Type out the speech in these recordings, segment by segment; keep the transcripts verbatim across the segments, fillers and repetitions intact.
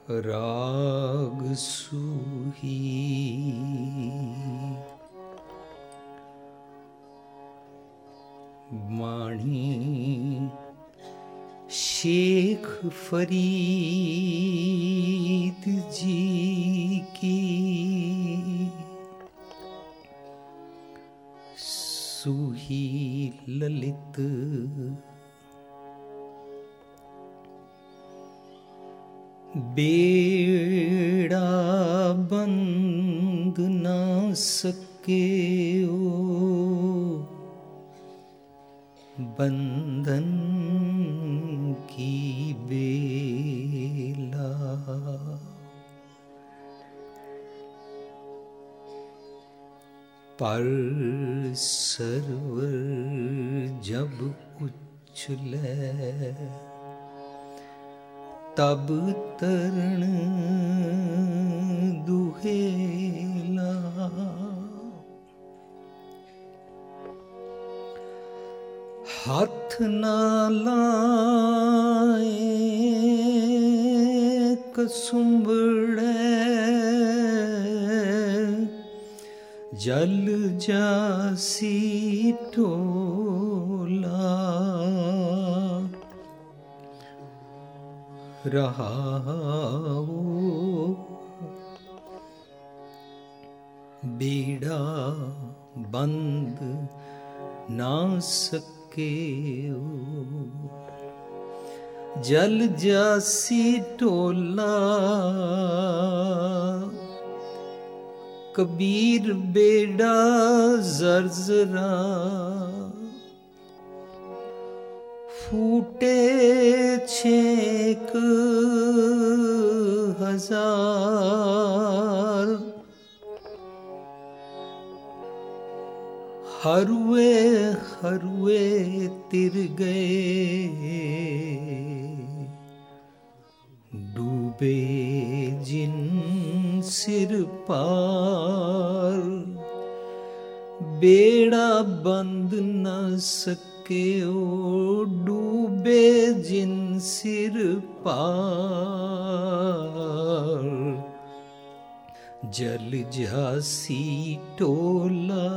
राग सूही माणी शेख फरीद जी की सूही ललित बेड़ा बंद ना सके ओ बंधन की बेला पर सरवर जब उछले तब तरण दुहेला हाथ ना लाए कसुम्बड़े जल जासी टोला रहा वो बेड़ा बंद ना सके ओ जल जासी टोला कबीर बेड़ा जर्जरा फूटे छेक हजार हरुए हरुए तिर गए डूबे जिन सिर पार बेड़ा बंद न सके ओ डूबे जिन सिर पार जल जासी टोला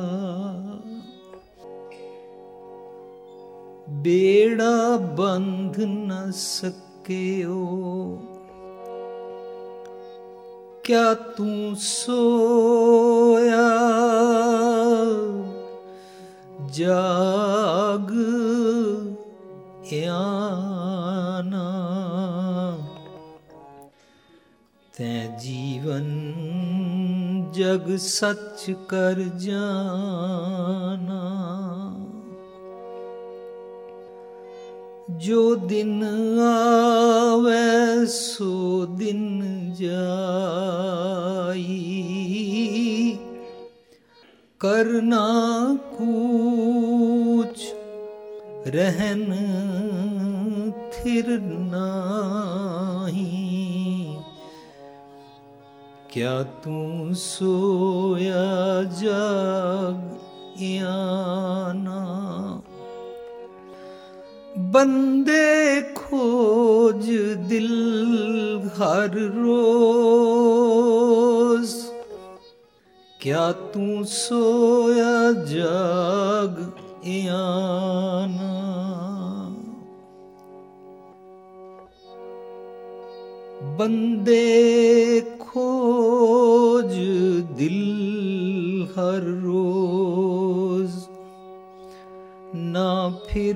बेड़ा बंध न सके ओ क्या तू सोया जाग आना तै जीवन जग सच कर जाना जो दिन आवे सो दिन जाई करना कूच रहन थिर नाही क्या तू सोया जाग आना बंदे खोज दिल हर रोज क्या तू सोया जाग आना बंदे खोज दिल हर रोज ना फिर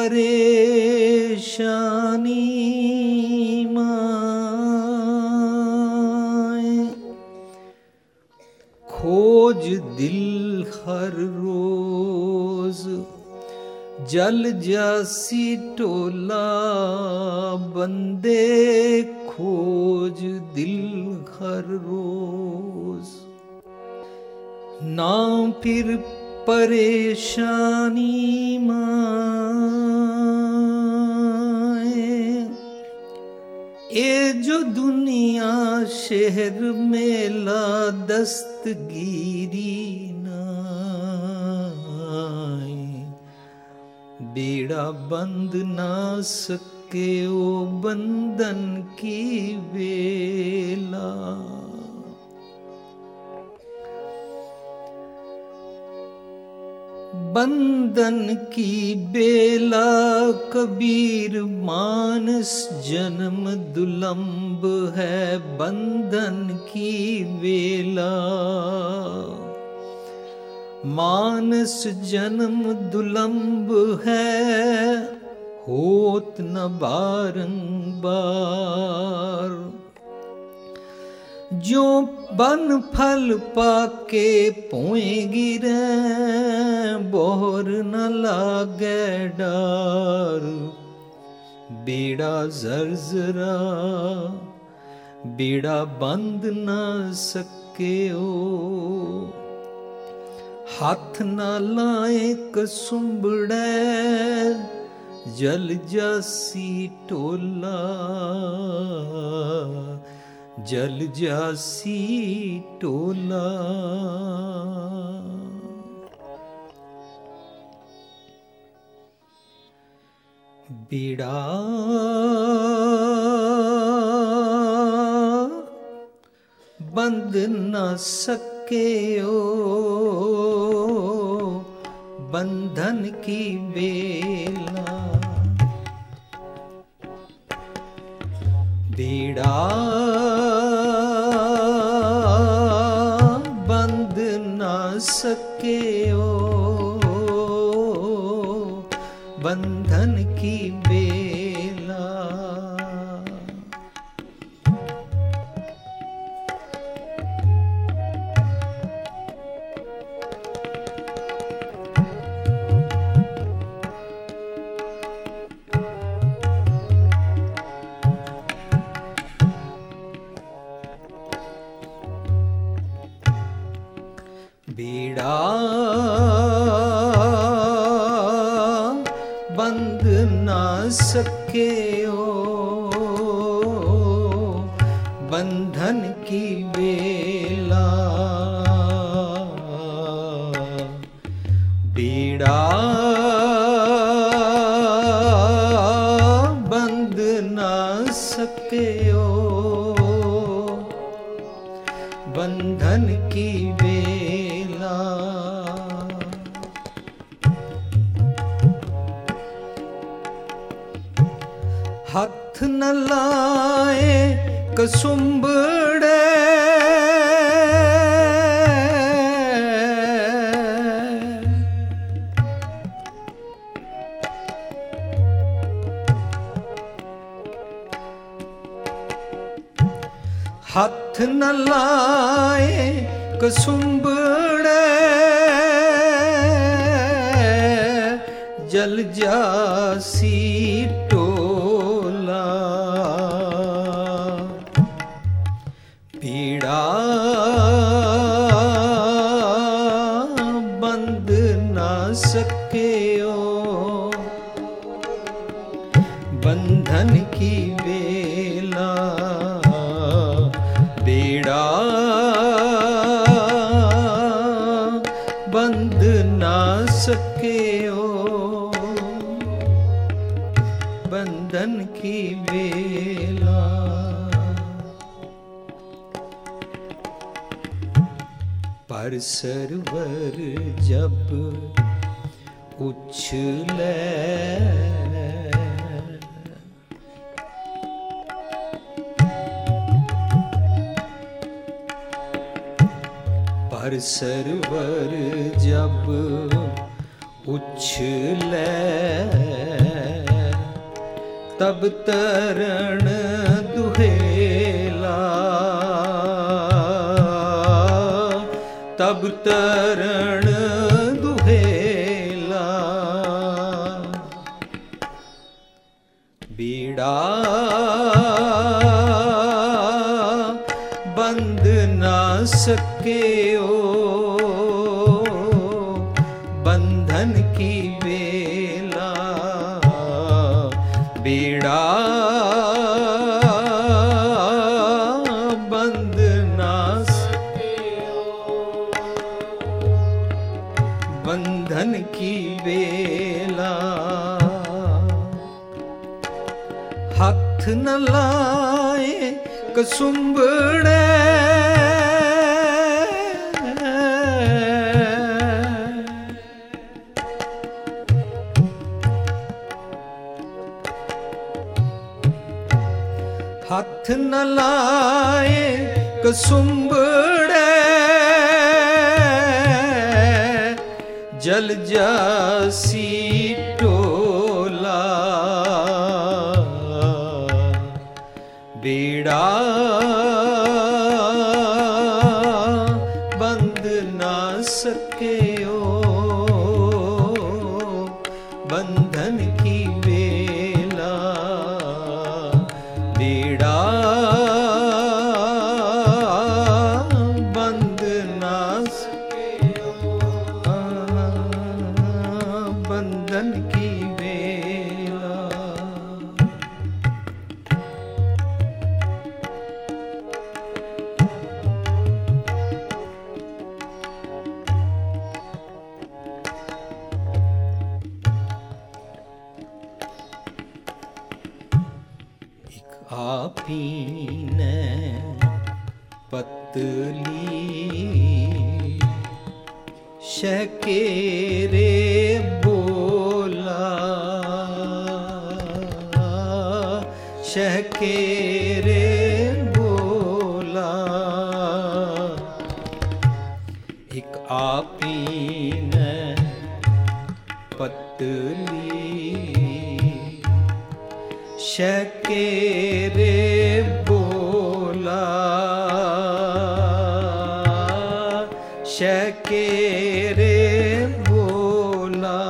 परेशानी माए खोज दिल हर रोज जल जासी टोला बंदे खोज दिल हर रोज ना फिर परेशानी माए ए जो दुनिया शहर मेला दस्तगीरी नाए बेड़ा बंद ना सके सके ओ बंधन की बेला। बंधन की बेला कबीर मानस जन्म दुलंब है, बंधन की बेला मानस जन्म दुलंब है, होत न बारंबार। जो बन फल पाके पोए गिरे, बोर न लागे डार। बेड़ा जर्जरा बेड़ा बंद न सके ओ, हाथ न लाए कसुंबड़े जल जासी टोला, जल जासी टोला। बेड़ा बंद न सके ओ, बंधन की बेला। बेड़ा बंद न सके ओ, बंधन की बेला। बेड़ा बंद न सके ओ, बंधन की बेला। बेड़ा बंद न सके ओ, बंधन की बेला। हाथ न लाए कसुंबड़े हाथ न लाए कसुंबड़े जल जासी टोला। बेड़ा बंद न सके ओ, बंधन की बेला। बेड़ा बंद न सके ओ, बंधन की बेला। पर सरवर जब उछले पर सरवर जब उछले, तब तरण दुहेला, तब तरण दुहेला। बेड़ा बंद न सके ओ, बंधन की बेला। बेड़ा बंद न सके ओ, बंधन की बेला। हथ न लाए कसुंबड़े हथ न लाए कसुंबड़े जल जासी टोला बेड़ा बंद ना सके ओ बंधन की बेला बेड़ा बंद ना सके ओ बंधन की बेला। आपीने पतली शकेरे बोला शकेरे बोला एक आपीने पतली शकेरे बोला शकेरे बोला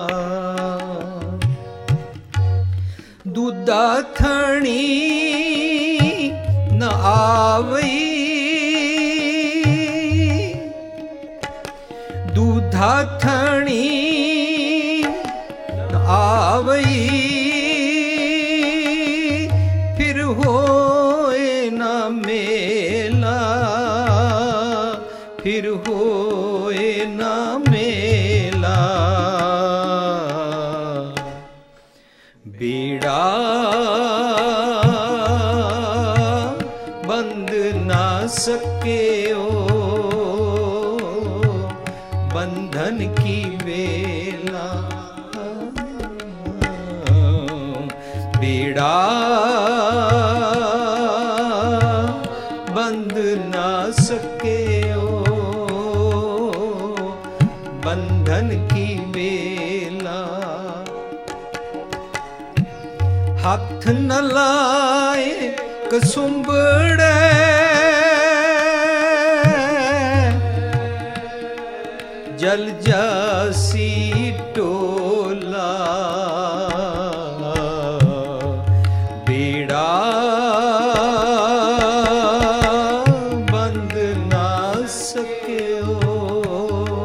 दूधा थणी न आवई दूधा थणी न आवई फिर होए ना मेला फिर होए ना मेला बेड़ा बंद ना सके ओ बंधन की बेला बेड़ा बंद ना सके ओ बंधन की बेला हाथ न लाए कसुंबड़े जल जासी टोला बेड़ा बंद ना सके ओ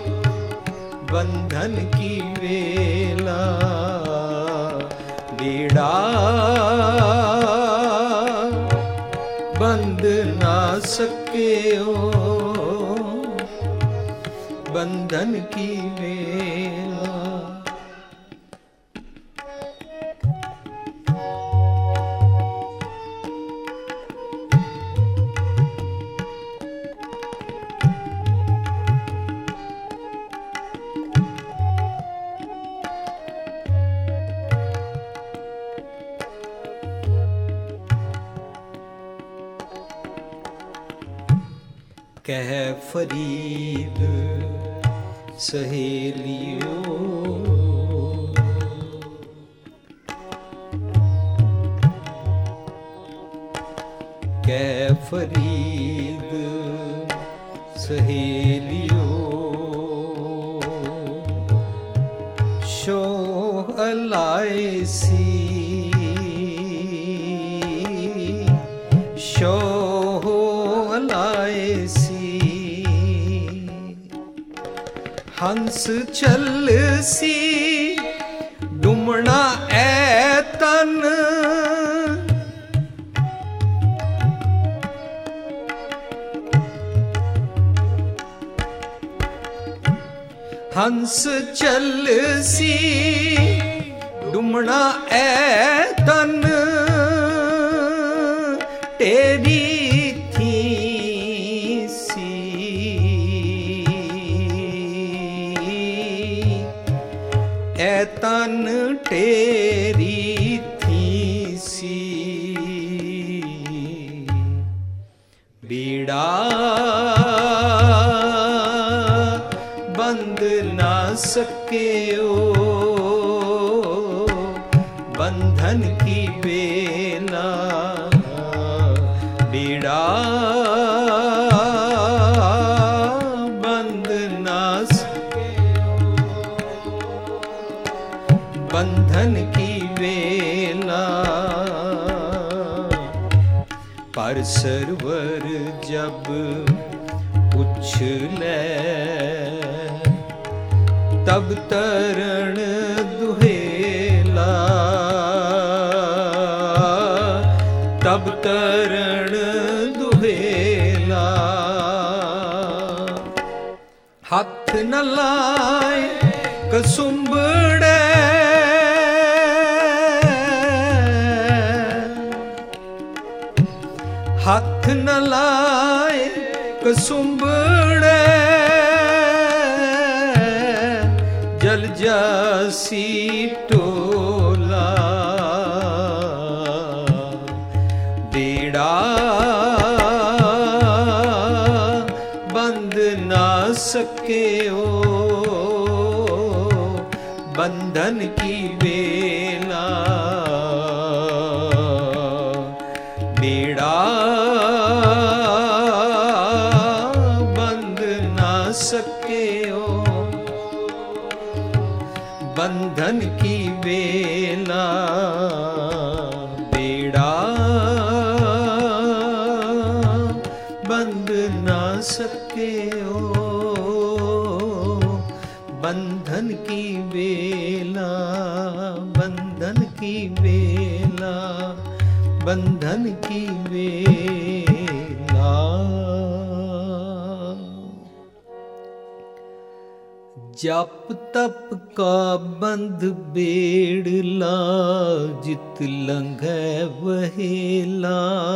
बंधन की बेला बेड़ा बंद ना सके ओ बंधन की बेला। कह फरीद सहेलियों कह फरीद सहेलियों शो अलायसी शो अलायसी हंस चल सी डुमना ए तन हंस चल सी डुमना ए तन तेरी थी सी, ए तन तेरी थी सी, बीड़ा बंद ना सके ओ बंधन की बेला, बीड़ा बंद ना सके बंधन की बेला, पर सरवर जब उछले तब तरण दुहेला, तब तरण दुहेला, हाथ न लाए कसुंबड़े हाथ न लाए कसुंबड़े, जल जासी टोला, बेड़ा बंद ना सके ओ बंधन की बेला, बेड़ा बंद ना सके ओ बंधन की बेला, बेड़ा बंद ना सके ओ बंधन की बेला, बंधन की बेला, बंधन की बेला। जप तप का बंध बेड़ला, जित लंघे वहेला,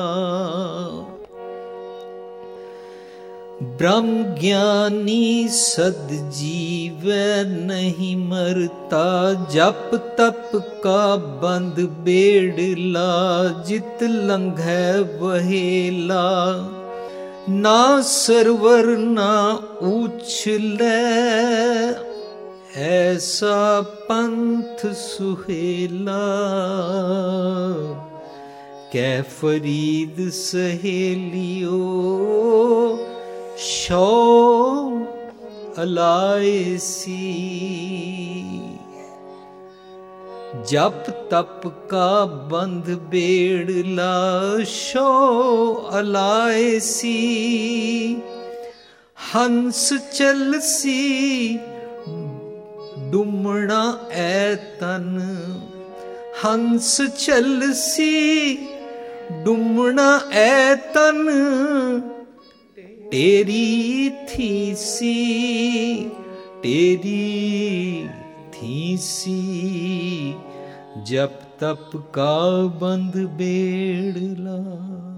ब्रह्म ज्ञानी सद जीव नहीं मरता, जप तप का बंध बेड़ला, जित लंघे वहेला, ना सरवर ना उछले ऐसा पंथ सुहेला, कै फरीद सहेलियो शौ अलायसी, जप तप का बंध बेड़ला शो अलायसी, हंस चलसी डुमना ए तन, हंस चलसी डुमना ए तन, तेरी थी सी तेरी थी सी, जप तप का बंध बेड़ला।